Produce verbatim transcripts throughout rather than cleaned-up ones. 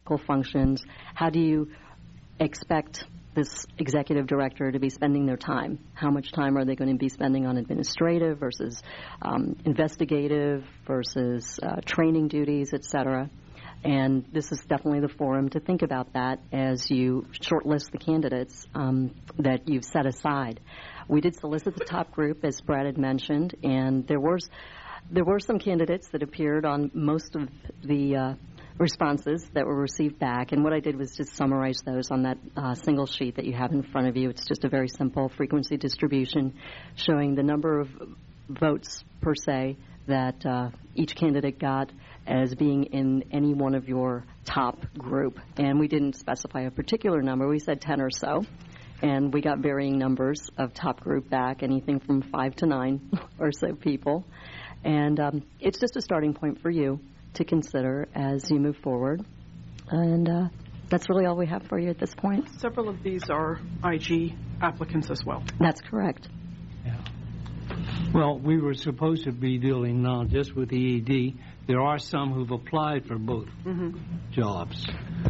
clerical functions? How do you expect this executive director to be spending their time? How much time are they going to be spending on administrative versus um, investigative versus uh, training duties, et cetera? And this is definitely the forum to think about that as you shortlist the candidates um, that you've set aside. We did solicit the top group, as Brad had mentioned, and there was there were some candidates that appeared on most of the uh, responses that were received back, and what I did was just summarize those on that uh, single sheet that you have in front of you. It's just a very simple frequency distribution showing the number of votes per se that uh, each candidate got as being in any one of your top group. And we didn't specify a particular number. We said ten or so, and we got varying numbers of top group back, anything from five to nine or so people. And um, it's just a starting point for you to consider as you move forward. And uh, that's really all we have for you at this point. Several of these are I G applicants as well. That's correct. Yeah. Well, we were supposed to be dealing not just with the E D. There are some who've applied for both mm-hmm. jobs.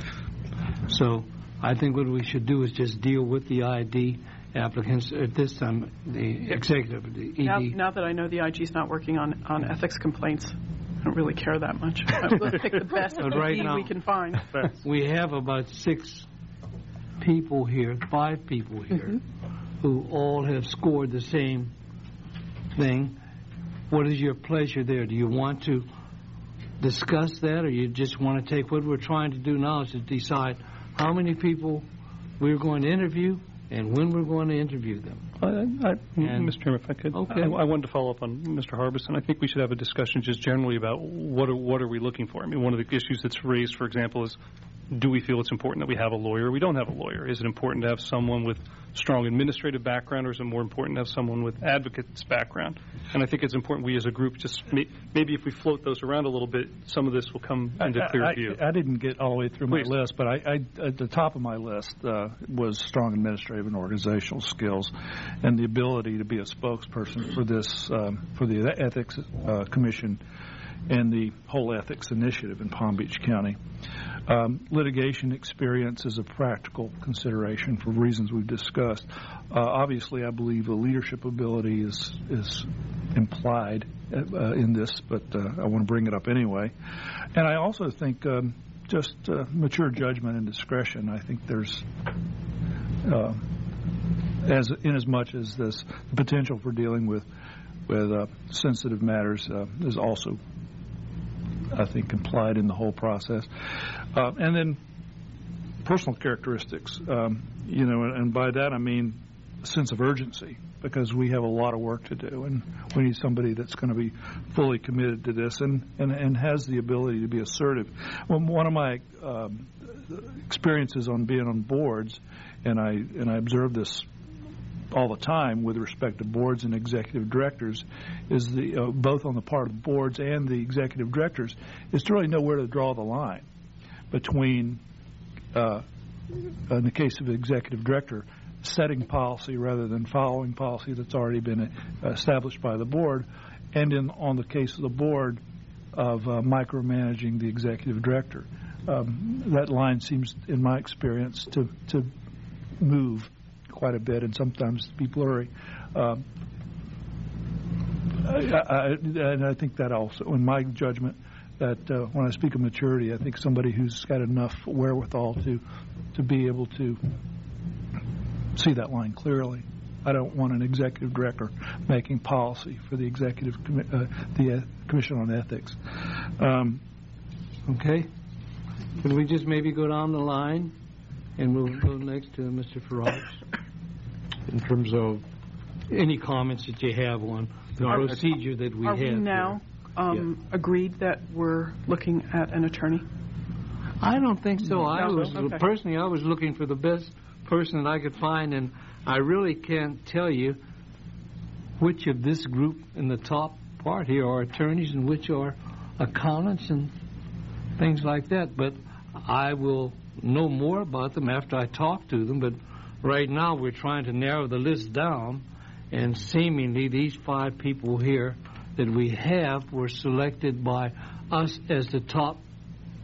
So I think what we should do is just deal with the I D applicants at this time, the executive, the E D. Now, now that I know the I G's not working on, on ethics complaints, I don't really care that much. Let's pick the best but right now, we can find. We have about six people here, five people here, mm-hmm. who all have scored the same thing. What is your pleasure there? Do you want to discuss that, or you just want to take what we're trying to do now is to decide how many people we're going to interview and when we're going to interview them? I, I, Mister Chairman, if I could, okay. I, I wanted to follow up on Mister Harbison. I think we should have a discussion just generally about what are, what are we looking for. I mean, one of the issues that's raised, for example, is do we feel it's important that we have a lawyer or we don't have a lawyer? Is it important to have someone with strong administrative background, or is it more important to have someone with advocate's background? And I think it's important we as a group just may, maybe if we float those around a little bit, some of this will come into I, clear I, view. I, I didn't get all the way through Please. my list, but I, I, at the top of my list uh, was strong administrative and organizational skills and the ability to be a spokesperson for this, um, for the Ethics uh, Commission and the whole ethics initiative in Palm Beach County. Um, litigation experience is a practical consideration for reasons we've discussed. Uh, obviously, I believe the leadership ability is is implied uh, in this, but uh, I want to bring it up anyway. And I also think um, just uh, mature judgment and discretion. I think there's, uh, as in as much as this the potential for dealing with with uh, sensitive matters uh, is also, I think, implied in the whole process. Uh, and then personal characteristics, um, you know, and, and by that I mean a sense of urgency, because we have a lot of work to do, and we need somebody that's going to be fully committed to this and, and, and has the ability to be assertive. Well, one of my um, experiences on being on boards, and I and I observe this all the time with respect to boards and executive directors, is the uh, both on the part of the boards and the executive directors, is to really know where to draw the line between, uh, in the case of the executive director, setting policy rather than following policy that's already been uh, established by the board, and in on the case of the board of uh, micromanaging the executive director. Um, that line seems, in my experience, to to move quite a bit and sometimes be blurry. Um, I, I, and I think that also, in my judgment, that uh, when I speak of maturity, I think somebody who's got enough wherewithal to to be able to see that line clearly. I don't want an executive director making policy for the executive commi- uh, the uh, Commission on Ethics. Um, okay. Can we just maybe go down the line, and we'll go next to Mister Farage in terms of any comments that you have on the are, procedure that we are have. Are we now um, yeah. agreed that we're looking at an attorney? I don't think so. I no, was okay. personally, I was looking for the best person that I could find, and I really can't tell you which of this group in the top part here are attorneys and which are accountants and things like that. But I will know more about them after I talk to them. But right now we're trying to narrow the list down, and seemingly these five people here that we have were selected by us as the top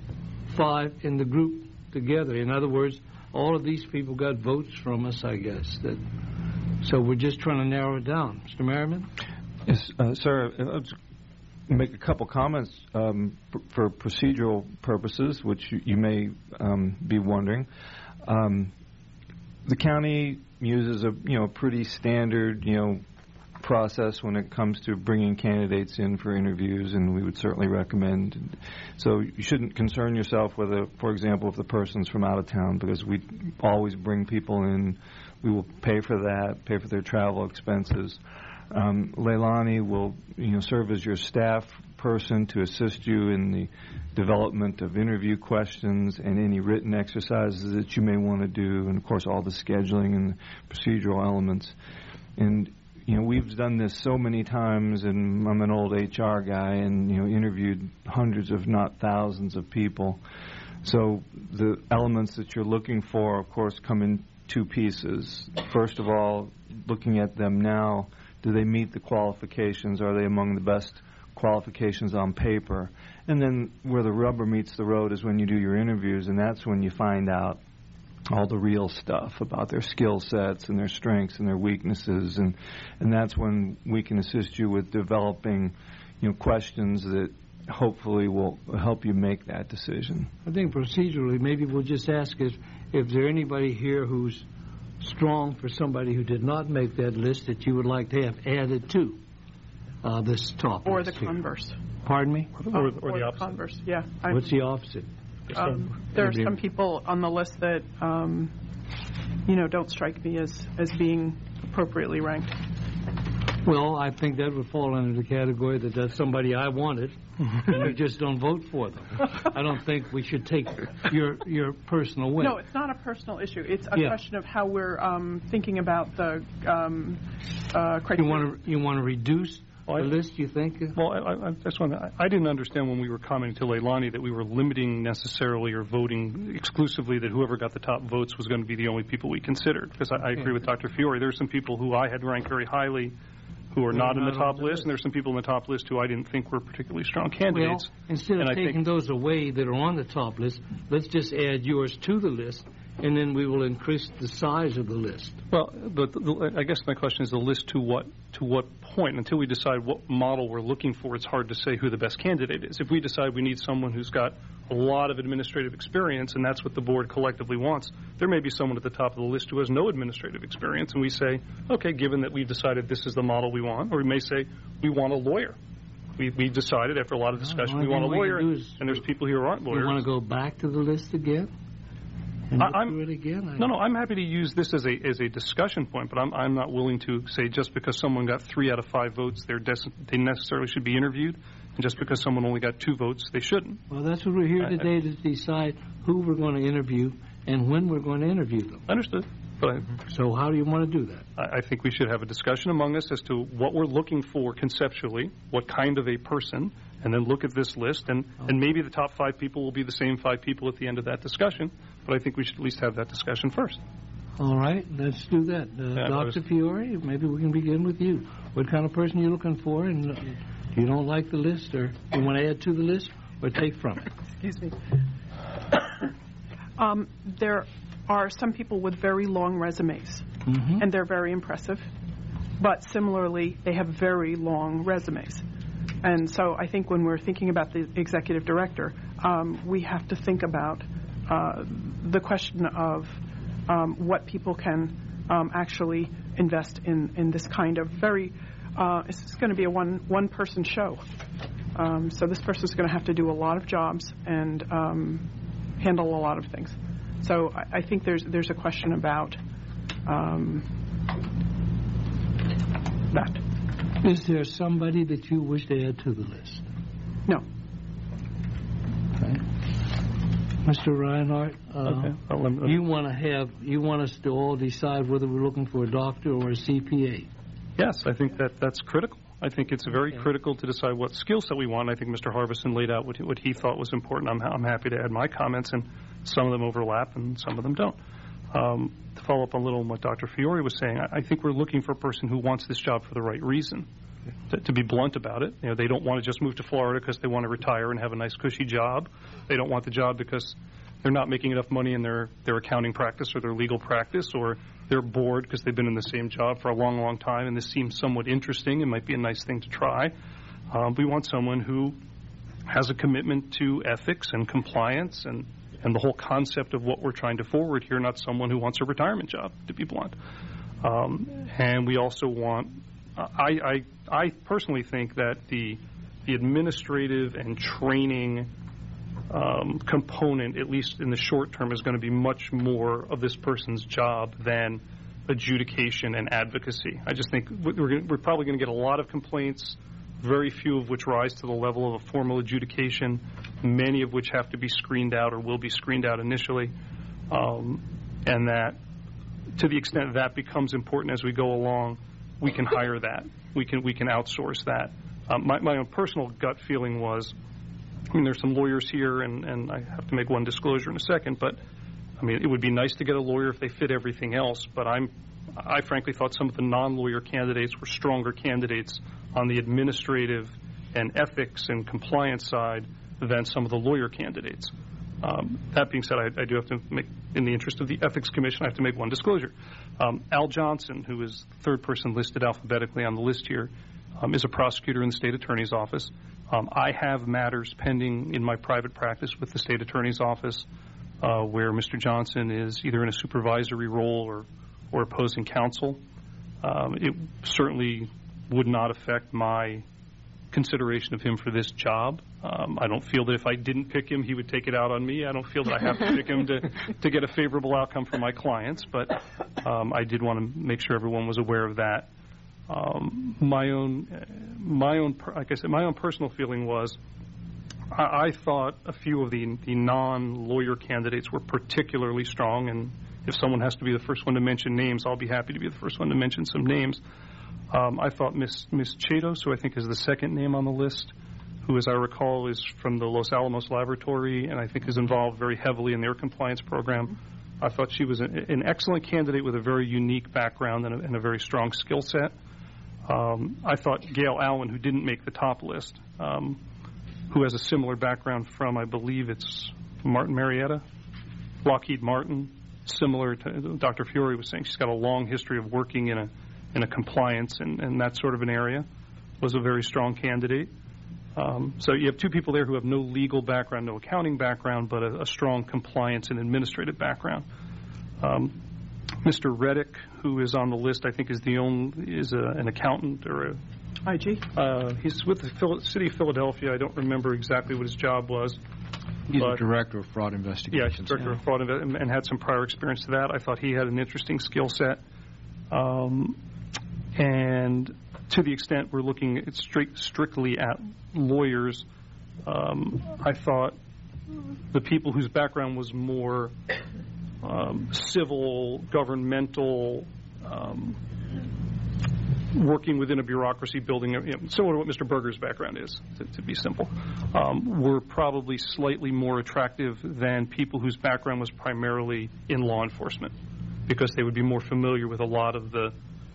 five in the group together. In other words, all of these people got votes from us, I guess. That, so we're just trying to narrow it down. Mister Merriman? Yes, uh, sir. I'll just make a couple comments um, for procedural purposes, which you, you may um, be wondering. Um, the county uses a you know pretty standard you know process when it comes to bringing candidates in for interviews, and we would certainly recommend. So you shouldn't concern yourself whether, for example, if the person's from out of town, because we always bring people in. We will pay for that, pay for their travel expenses. Um, Leilani will, you know, serve as your staff person to assist you in the development of interview questions and any written exercises that you may want to do, and of course all the scheduling and procedural elements. And you know, we've done this so many times, and I'm an old H R guy, and you know, interviewed hundreds, if not thousands, of people. So the elements that you're looking for, of course, come in two pieces. First of all, looking at them now, do they meet the qualifications? Are they among the best qualifications on paper? And then where the rubber meets the road is when you do your interviews, and that's when you find out all the real stuff about their skill sets and their strengths and their weaknesses, and and that's when we can assist you with developing, you know, questions that hopefully will help you make that decision. I think procedurally, maybe we'll just ask if if there anybody here who's strong for somebody who did not make that list that you would like to have added to uh, this top Or list the here. converse. Pardon me? Or, or, Um, or the opposite. converse, yeah. I- What's the opposite? Um, there are some people on the list that, um, you know, don't strike me as, as being appropriately ranked. Well, I think that would fall under the category that that's somebody I wanted, and you just don't vote for them. I don't think we should take your your personal win. No, it's not a personal issue. It's a Yeah. question of how we're um, thinking about the um, uh, criteria. You want to you want to reduce Well, I- the list, you think? Well, I, I, I just want to, I didn't understand when we were commenting to Leilani that we were limiting necessarily or voting exclusively that whoever got the top votes was going to be the only people we considered. Because I, I agree with Doctor Fiore. There are some people who I had ranked very highly who are not in the not on top the list, list. and there's some people in the top list who I didn't think were particularly strong candidates. Well, instead of And I think- taking those away that are on the top list, let's just add yours to the list, and then we will increase the size of the list. Well, but the, the, I guess my question is the list to what to what point? Until we decide what model we're looking for, it's hard to say who the best candidate is. If we decide we need someone who's got a lot of administrative experience, and that's what the board collectively wants, there may be someone at the top of the list who has no administrative experience, and we say, okay, given that we've decided this is the model we want, or we may say we want a lawyer. We, we decided after a lot of discussion only we want a thing we lawyer, can do and, is- and there's people here who aren't You want lawyers. to go back to the list again? And I- look I'm- through it again? I- No, no, I'm happy to use this as a as a discussion point, but I'm I'm not willing to say just because someone got three out of five votes, they're des- they necessarily should be interviewed, and just because someone only got two votes, they shouldn't. Well, that's what we're here I- today to decide who we're going to interview and when we're going to interview them. Understood. But So how do you want to do that? I, I think we should have a discussion among us as to what we're looking for conceptually, what kind of a person, and then look at this list, and, and maybe the top five people will be the same five people at the end of that discussion, but I think we should at least have that discussion first. All right, let's do that. Uh, Yeah, I Doctor was- Fiore, maybe we can begin with you. What kind of person are you looking for, and uh, you don't like the list, or you want to add to the list, or take from it? Excuse me. um, there are some people with very long resumes, Mm-hmm. and they're very impressive. But similarly, they have very long resumes. And so I think when we're thinking about the executive director, um, we have to think about uh, the question of um, what people can um, actually invest in, in this kind of very, uh, it's going to be a one, one person show. Um, so this person is going to have to do a lot of jobs and um, handle a lot of things. So I, I think there's there's a question about um, that. Is there somebody that you wish to add to the list? No. Okay. Mister Reinhardt, uh, Okay. Well, let me- you want to have you want us to all decide whether we're looking for a doctor or a C P A. Yes, I think that that's critical. I think it's very Okay. critical to decide what skill set we want. I think Mister Harbison laid out what he, what he thought was important. I'm, I'm happy to add my comments, and some of them overlap and some of them don't. Um, to follow up a little on what Doctor Fiore was saying, I, I think we're looking for a person who wants this job for the right reason. to, to be blunt about it. You know, they don't want to just move to Florida because they want to retire and have a nice cushy job. They don't want the job because they're not making enough money in their, their accounting practice or their legal practice, or they're bored because they've been in the same job for a long, long time, and this seems somewhat interesting. It might be a nice thing to try. Um, we want someone who has a commitment to ethics and compliance and, and the whole concept of what we're trying to forward here, not someone who wants a retirement job, to be blunt. Um, and we also want, uh, I, I, I personally think that the, the administrative and training um, component, at least in the short term, is going to be much more of this person's job than adjudication and advocacy. I just think we're, gonna, we're probably going to get a lot of complaints, very few of which rise to the level of a formal adjudication, many of which have to be screened out or will be screened out initially, um, and that to the extent that becomes important as we go along, we can hire that. We can we can outsource that. Um, my, my own personal gut feeling was, I mean, there's some lawyers here, and, and I have to make one disclosure in a second, but, I mean, it would be nice to get a lawyer if they fit everything else, but I'm, I frankly thought some of the non-lawyer candidates were stronger candidates on the administrative and ethics and compliance side than some of the lawyer candidates. Um, that being said, I, I do have to make, in the interest of the Ethics Commission, I have to make one disclosure. Um, Al Johnson, who is the third person listed alphabetically on the list here, um, is a prosecutor in the state attorney's office. Um, I have matters pending in my private practice with the state attorney's office uh, where Mister Johnson is either in a supervisory role or, or opposing counsel. Um, it certainly would not affect my consideration of him for this job. Um, I don't feel that if I didn't pick him, he would take it out on me. I don't feel that I have to pick him to, to get a favorable outcome for my clients, but um, I did want to make sure everyone was aware of that. Um, my own, my own, like I said, my own personal feeling was I, I thought a few of the, the non-lawyer candidates were particularly strong, and if someone has to be the first one to mention names, I'll be happy to be the first one to mention some names. Um, I thought Miss Miss Chados, who I think is the second name on the list, who, as I recall, is from the Los Alamos Laboratory and I think is involved very heavily in their compliance program. I thought she was an, an excellent candidate with a very unique background and a, and a very strong skill set. Um, I thought Gail Allen, who didn't make the top list, um, who has a similar background from, I believe it's Martin Marietta, Lockheed Martin, similar to Doctor Fiore was saying. She's got a long history of working in a in a compliance and, and that sort of an area, was a very strong candidate. Um, so you have two people there who have no legal background, no accounting background, but a, a strong compliance and administrative background. Um, Mister Reddick, who is on the list, I think is the only is a, an accountant or a I G. Uh, he's with the Phil- city of Philadelphia. I don't remember exactly what his job was. He's but, a director of fraud Yeah, investigations. he's director yeah. of fraud inve- and, and had some prior experience to that. I thought he had an interesting skill set. Um, and to the extent we're looking at strict, strictly at lawyers, um, I thought the people whose background was more um, civil, governmental, um, working within a bureaucracy, building, a, you know, similar to what Mister Berger's background is, to, to be simple, um, were probably slightly more attractive than people whose background was primarily in law enforcement, because they would be more familiar with a lot of the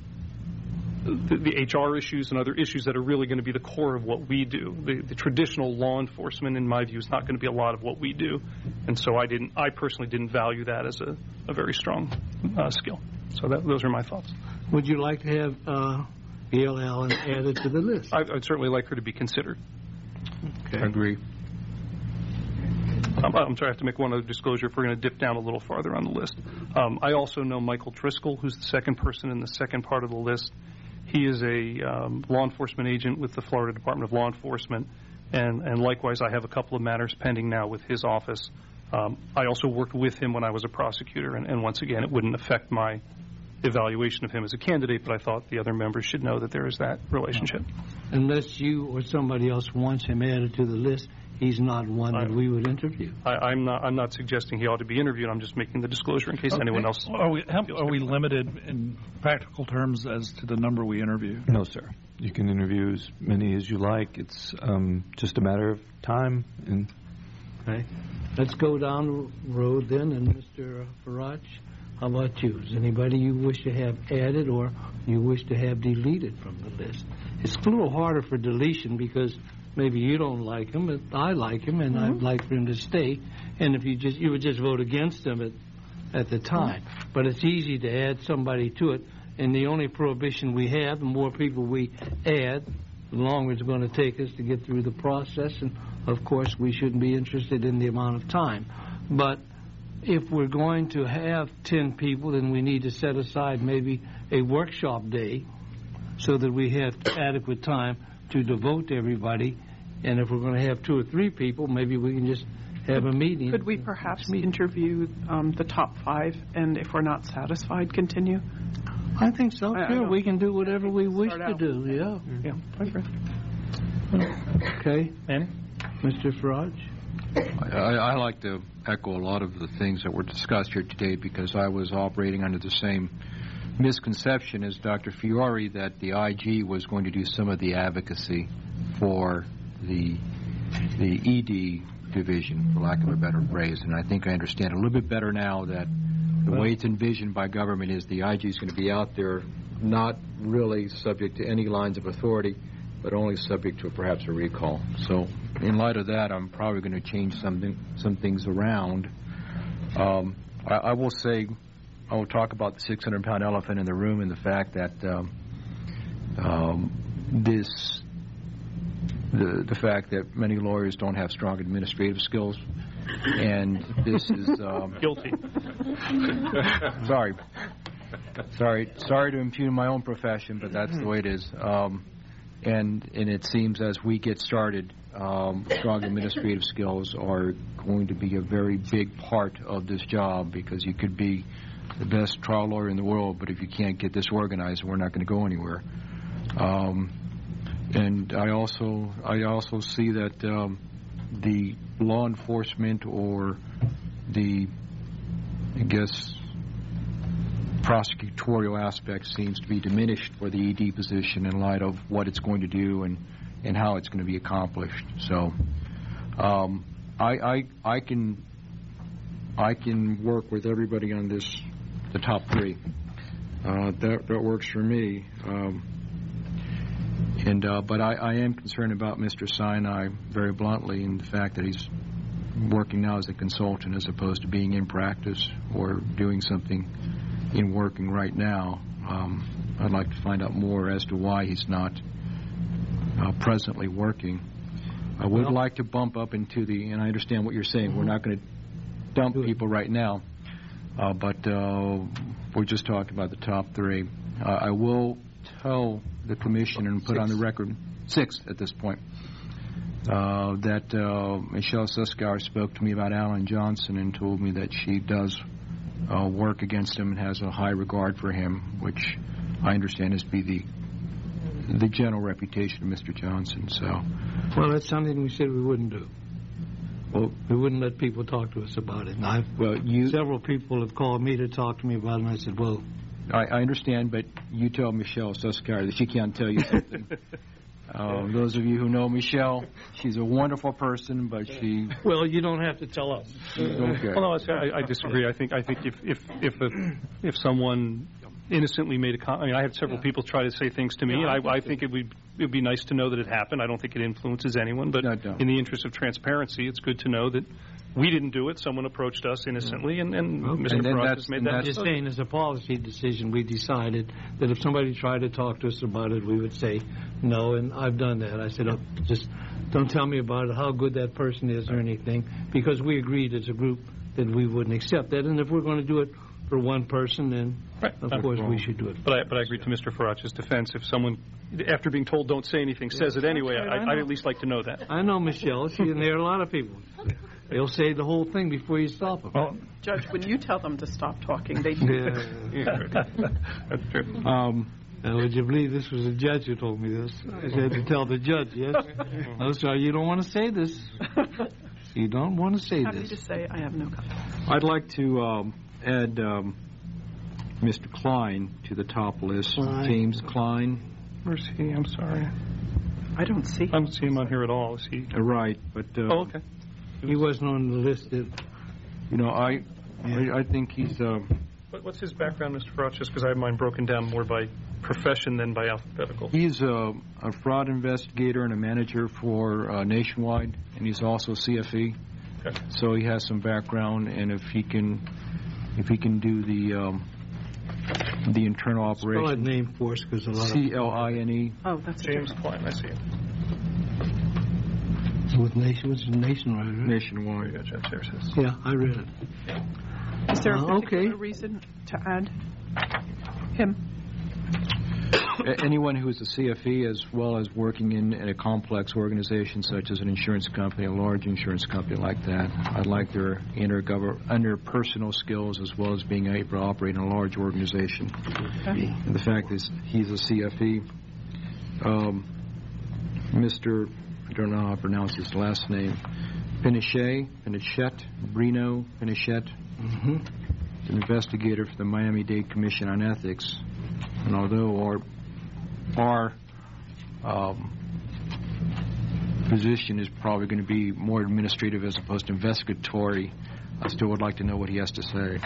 The, the H R issues and other issues that are really going to be the core of what we do. The, the traditional law enforcement, in my view, is not going to be a lot of what we do, and so I didn't. I personally didn't value that as a, a very strong uh, skill. So that, those are my thoughts. Would you like to have uh, Gail Allen added to the list? I, I'd certainly like her to be considered. Okay. I agree. Um, I'm sorry, I have to make one other disclosure if we're going to dip down a little farther on the list. Um, I also know Michael Driscoll, who's the second person in the second part of the list. He is a um, law enforcement agent with the Florida Department of Law Enforcement, and, and likewise I have a couple of matters pending now with his office. Um, I also worked with him when I was a prosecutor, and, and once again, it wouldn't affect my evaluation of him as a candidate, but I thought the other members should know that there is that relationship. Unless you or somebody else wants him added to the list, he's not one that I, we would interview. I, I'm not. I'm not suggesting he ought to be interviewed. I'm just making the disclosure in case Okay. anyone else. Are we, how, feels are we differently. limited in practical terms as to the number we interview? No, sir. You can interview as many as you like. It's um, just a matter of time. And Okay. Let's go down the road then, and Mister Farage, how about you? Is anybody you wish to have added or you wish to have deleted from the list? It's a little harder for deletion because maybe you don't like him, but I like him, and mm-hmm. I'd like for him to stay. And if you just you would just vote against him at at the time. Mm-hmm. But it's easy to add somebody to it. And the only prohibition we have, the more people we add, the longer it's going to take us to get through the process. And, of course, we shouldn't be interested in the amount of time. But if we're going to have ten people, then we need to set aside maybe a workshop day so that we have adequate time to devote to everybody. And if we're going to have two or three people, maybe we can just have a meeting. Could we perhaps interview um, the top five, and if we're not satisfied, continue? I think so. I, sure, I we can do whatever we wish to out. do. Yeah. Yeah. Okay. Okay. Annie? Mister Farage? I, I like to echo a lot of the things that were discussed here today because I was operating under the same misconception as Doctor Fiore that the I G was going to do some of the advocacy for the the E D division, for lack of a better phrase. And I think I understand a little bit better now that the way it's envisioned by government is the I G is going to be out there not really subject to any lines of authority, but only subject to perhaps a recall. So in light of that, I'm probably going to change something, some things around. Um, I, I will say, I will talk about the six hundred pound elephant in the room and the fact that um, um, this, the, the fact that many lawyers don't have strong administrative skills. And this is um, guilty. sorry, sorry, sorry to impugn my own profession, but that's the way it is. Um, and and it seems as we get started, um, strong administrative skills are going to be a very big part of this job because you could be the best trial lawyer in the world, but if you can't get this organized, we're not going to go anywhere. Um, and I also I also see that. Um, the law enforcement or the, I guess, prosecutorial aspect seems to be diminished for the E D position in light of what it's going to do and, and how it's going to be accomplished. So um, I, I I can I can work with everybody on this, the top three. Uh, that that works for me. Um, And uh, but I, I am concerned about Mister Sinai very bluntly in the fact that he's working now as a consultant as opposed to being in practice or doing something in working right now. Um, I'd like to find out more as to why he's not uh, presently working. I would well, like to bump up into the, and I understand what you're saying, mm-hmm. we're not going to dump people right now, uh, but uh, we're just talking about the top three. Uh, I will tell the commission and put six. on the record, six at this point, uh, that uh, Michelle Suskauer spoke to me about Alan Johnson and told me that she does uh, work against him and has a high regard for him, which I understand is be the the general reputation of Mister Johnson. So, well, that's something we said we wouldn't do. Well, we wouldn't let people talk to us about it. And I've, well, you, several people have called me to talk to me about it, and I said, well, I, I understand, but you tell Michelle Suskauer that she can't tell you something. uh, those of you who know Michelle, she's a wonderful person, but she... Well, you don't have to tell us. Okay. Well, no, I, I disagree. I think I think if if if, a, if someone innocently made a comment, I mean, I had several people try to say things to me, and I, I think it would it would be nice to know that it happened. I don't think it influences anyone, but no, no. in the interest of transparency, it's good to know that we didn't do it. Someone approached us innocently, and, and okay. Mister Frost has made that. I'm just saying, as a policy decision, we decided that if somebody tried to talk to us about it, we would say no, and I've done that. I said, oh, just don't tell me about it, how good that person is or anything, because we agreed as a group that we wouldn't accept that. And if we're going to do it for one person, then right. of I'm course wrong. we should do it. But I, but I agree to Mister Farach's defense. If someone, after being told don't say anything, yeah, says it anyway, right, I, I'd at least like to know that. I know Michelle. She, and there are a lot of people. They'll say the whole thing before you stop them. Well, Judge, when you tell them to stop talking, they do. Yeah, yeah. That's true. Um, now, would you believe this was a judge who told me this? I had to tell the judge, yes. No, sorry, you don't want to say this. You don't want to say Happy this. to say I have no comment. I'd like to um, add um, Mister Klein to the top list. Klein. James Klein. Where's he? I'm sorry. I don't see him. I don't see him on here at all. Is he? Uh, right, but... Uh, oh, okay. He wasn't on the list. That, you know, I, I, I think he's... Uh, what, what's his background, Mister Farach? Just because I have mine broken down more by profession than by alphabetical. He's uh, a fraud investigator and a manager for uh, Nationwide, and he's also C F E. Okay. So he has some background, and if he can, if he can do the um, the internal Spell that operation. name for us, because a lot C L I N E. Oh, that's James Klein, I see it. of with nation was Nationwide. Right? Nationwide. I gotcha. There's his. Yeah, I read it. Is there a Uh, particular okay. reason to add him? A- Anyone who is a C F E, as well as working in, in a complex organization such as an insurance company, a large insurance company like that, I'd like their intergovern- interpersonal skills as well as being able to operate in a large organization. Okay. And the fact is, he's a C F E. Um, Mister I don't know how to pronounce his last name. Pinochet, Pinochet, Brino Pinochet, Mm-hmm. an investigator for the Miami-Dade Commission on Ethics. And although our our um, position is probably going to be more administrative as opposed to investigatory, I still would like to know what he has to say.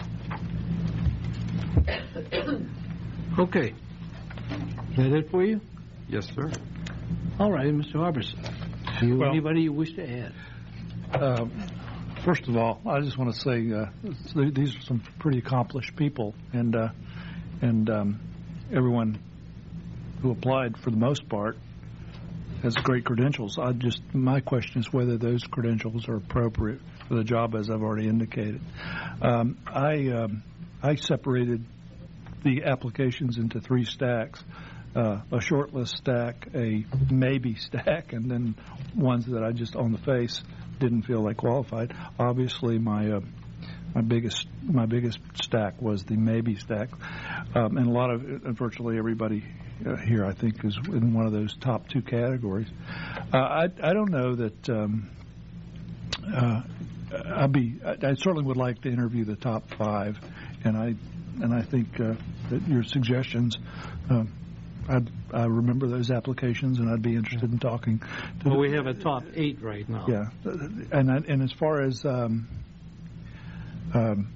Okay. Is that it for you? Yes, sir. All right, Mister Harbison. Do you, Well- anybody you wish to add? Uh, First of all, I just want to say uh, th- these are some pretty accomplished people, and uh, and um, everyone who applied, for the most part, has great credentials. I just my question is whether those credentials are appropriate for the job, as I've already indicated. Um, I um, I separated the applications into three stacks. Uh, a shortlist stack, a maybe stack, and then ones that I just on the face didn't feel like qualified. Obviously, my uh, my biggest my biggest stack was the maybe stack, um, and a lot of uh, virtually everybody uh, here I think is in one of those top two categories. Uh, I I don't know that. Um, uh, I'd be I, I certainly would like to interview the top five, and I and I think uh, that your suggestions. Uh, I'd, I remember those applications, and I'd be interested in talking. To Well, the, we have a top eight right now. yeah, and I, and as far as um, um,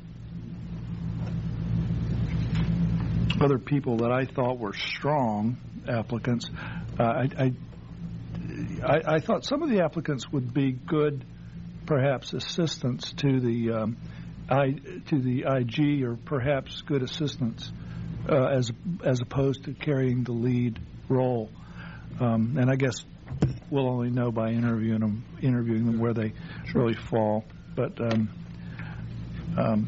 other people that I thought were strong applicants, uh, I, I, I I thought some of the applicants would be good, perhaps assistants to the um, I to the I G, or perhaps good assistants. Uh, as as opposed to carrying the lead role, um, and I guess we'll only know by interviewing them, interviewing them where they really fall. But um, um,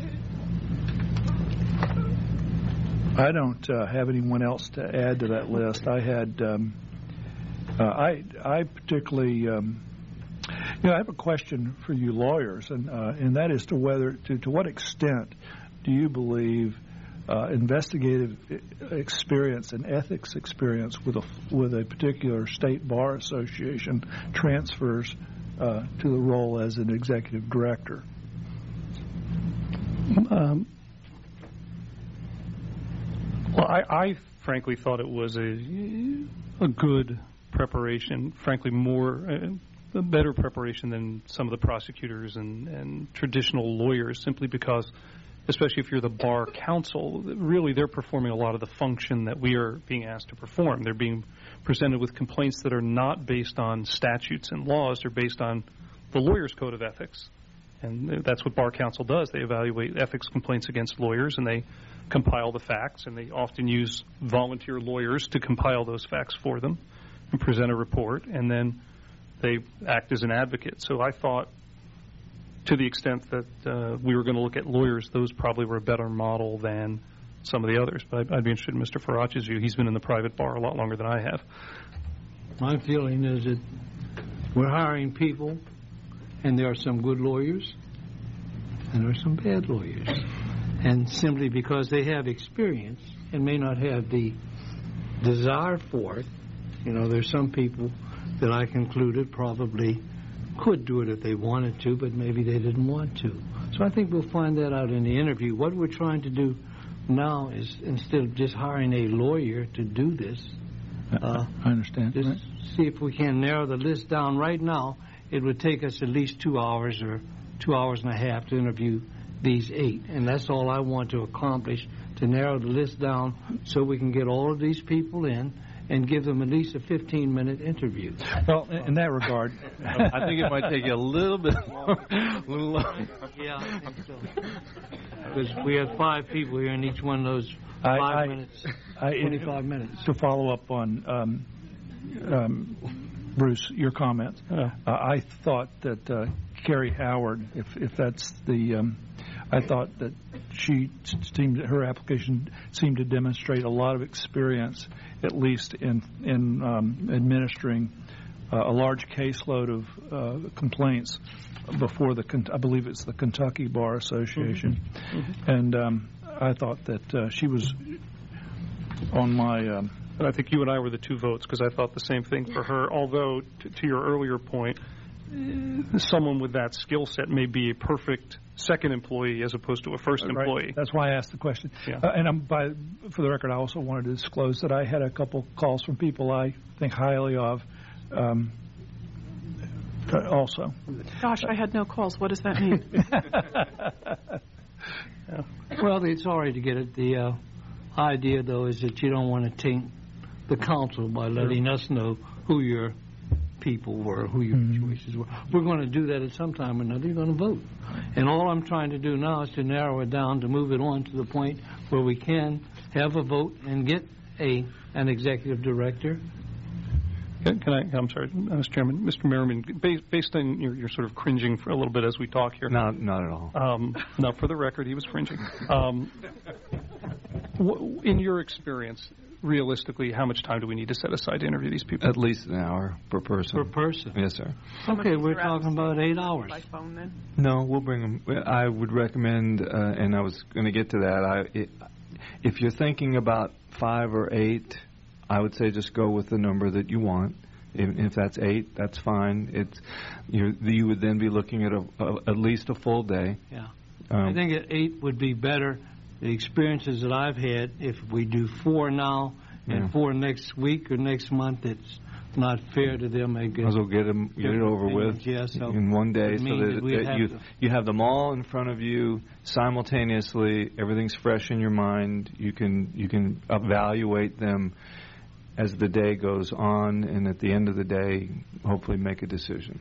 I don't uh, have anyone else to add to that list. I had um, uh, I I particularly. Um, you know, I have a question for you lawyers, and uh, and that is to whether to to what extent do you believe Uh, investigative experience and ethics experience with a with a particular state bar association transfers uh, to the role as an executive director? Um, well, I, I frankly thought it was a a good preparation. Frankly, more uh, a better preparation than some of the prosecutors and, and traditional lawyers, simply because, especially if you're the bar counsel, really they're performing a lot of the function that we are being asked to perform. They're being presented with complaints that are not based on statutes and laws. They're based on the lawyer's code of ethics. And that's what bar counsel does. They evaluate ethics complaints against lawyers, and they compile the facts, and they often use volunteer lawyers to compile those facts for them and present a report, and then they act as an advocate. So I thought, to the extent that uh, we were going to look at lawyers, those probably were a better model than some of the others. But I'd, I'd be interested in Mister Farac's view. He's been in the private bar a lot longer than I have. My feeling is that we're hiring people, and there are some good lawyers, and there are some bad lawyers. And simply because they have experience and may not have the desire for it, you know, there's some people that I concluded probably could do it if they wanted to, but maybe they didn't want to. So I think we'll find that out in the interview. What we're trying to do now is, instead of just hiring a lawyer to do this, uh, I understand. just Right. see if we can narrow the list down. Right now, it would take us at least two hours or two hours and a half to interview these eight, and that's all I want to accomplish, to narrow the list down so we can get all of these people in and give them at least a fifteen-minute interview. Well, in, in that regard, I think it might take you a little bit more. Little longer. Yeah, I think so. Because we have five people here, and each one of those I- five I- minutes, I, twenty-five minutes. to follow up on um, um, Bruce, your comments, uh, I thought that uh, Carrie Howard, if if that's the, um, I thought that she seemed her application seemed to demonstrate a lot of experience, at least in in um, administering uh, a large caseload of uh, complaints before the I believe it's the Kentucky Bar Association, mm-hmm. Mm-hmm. and um, I thought that uh, she was on my. Um, And I think you and I were the two votes because I thought the same thing for her. Although, t- to your earlier point, uh, someone with that skill set may be a perfect second employee as opposed to a first right. employee. That's why I asked the question. Yeah. Uh, and I'm, by, for the record, I also wanted to disclose that I had a couple calls from people I think highly of. Um, also. Gosh, I had no calls. What does that mean? Yeah. Well, it's all right to get it. The uh, idea, though, is that you don't want to taint the council by letting us know who your people were, who your mm-hmm. choices were. We're going to do that at some time or another. You're going to vote. And all I'm trying to do now is to narrow it down to move it on to the point where we can have a vote and get a an executive director. Can, can I? I'm sorry, Mister Chairman, Mister Merriman. Based, based on your, you're sort of cringing for a little bit as we talk here. Not, not at all. Um, no, for the record, he was cringing. Um, w- in your experience, realistically, how much time do we need to set aside to interview these people? At least an hour per person. Per person. Yes, sir. Okay, we're talking about eight hours. By phone, then? No, we'll bring them. I would recommend, uh, and I was going to get to that. I, it, if you're thinking about five or eight, I would say just go with the number that you want. If, if that's eight, that's fine. It's you. You would then be looking at a, a, at least a full day. Yeah, um, I think at eight would be better. The experiences that I've had, if we do four now and yeah. four next week or next month, it's not fair to them. I guess. Might as well get them, get it over with yeah, so in one day, so that, that, that that you to... you have them all in front of you simultaneously. Everything's fresh in your mind. You can you can evaluate them as the day goes on, and at the end of the day, hopefully make a decision.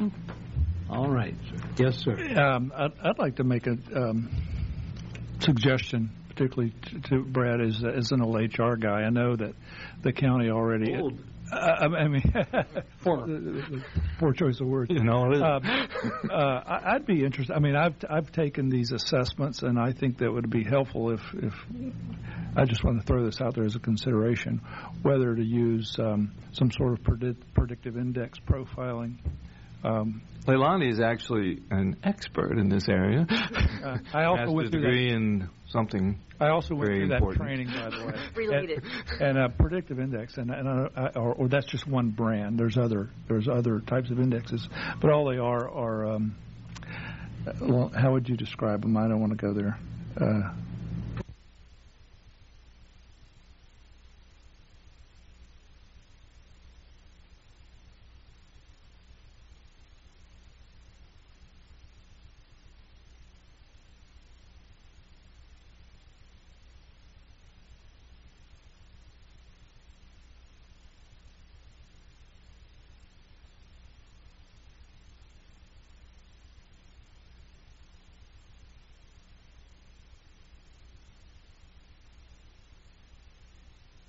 All right, sir. Yes, sir. Um, I'd, I'd like to make a um, suggestion, particularly to, to Brad, as, as an old H R guy. I know that the county already... Old. Uh, I mean, poor, poor choice of words. You know, uh, uh, I'd be interested. I mean, I've I've taken these assessments, and I think that would be helpful if if I just want to throw this out there as a consideration, whether to use um, some sort of predict, predictive index profiling. Um, Leilani is actually an expert in this area. Uh, I also went through degree that. in something. I also went very through that important. training, by the way. Related. And, and a predictive index, and, and uh, I, or, or that's just one brand. There's other there's other types of indexes, but all they are are. Um, well, how would you describe them? I don't want to go there. Uh,